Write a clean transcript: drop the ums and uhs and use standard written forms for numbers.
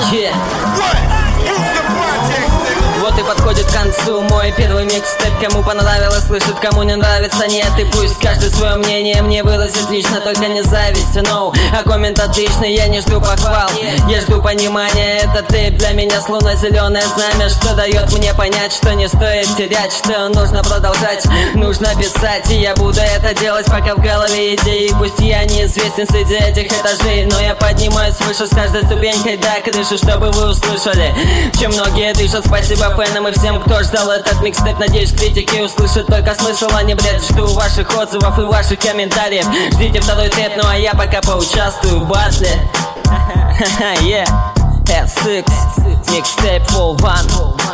Yeah. Вот и подходит к концу мой первый микстейп. Кому понравилось, слышит, кому не нравится, нет. И пусть каждый свое мнение мне выразит лично, только не зависть, no. А коммент отличный, я не жду похвал, я жду понимания. Это ты для меня словно зеленое знамя, что дает мне понять, что не стоит терять, что нужно продолжать, нужно писать. И я буду это делать, пока в голове идеи. Пусть я неизвестен среди этих этажей, но я поднимаюсь выше с каждой ступенькой до крыши, чтобы вы услышали, чем многие дышат. Спасибо фэнам и всем, кто ждал этот микстейп. Надеюсь, критики услышат только смысл, а не бред. Жду ваших отзывов и ваших комментариев. Ждите второй тэп, ну а я пока поучаствую в батле. Yeah, S6, микстейп for one.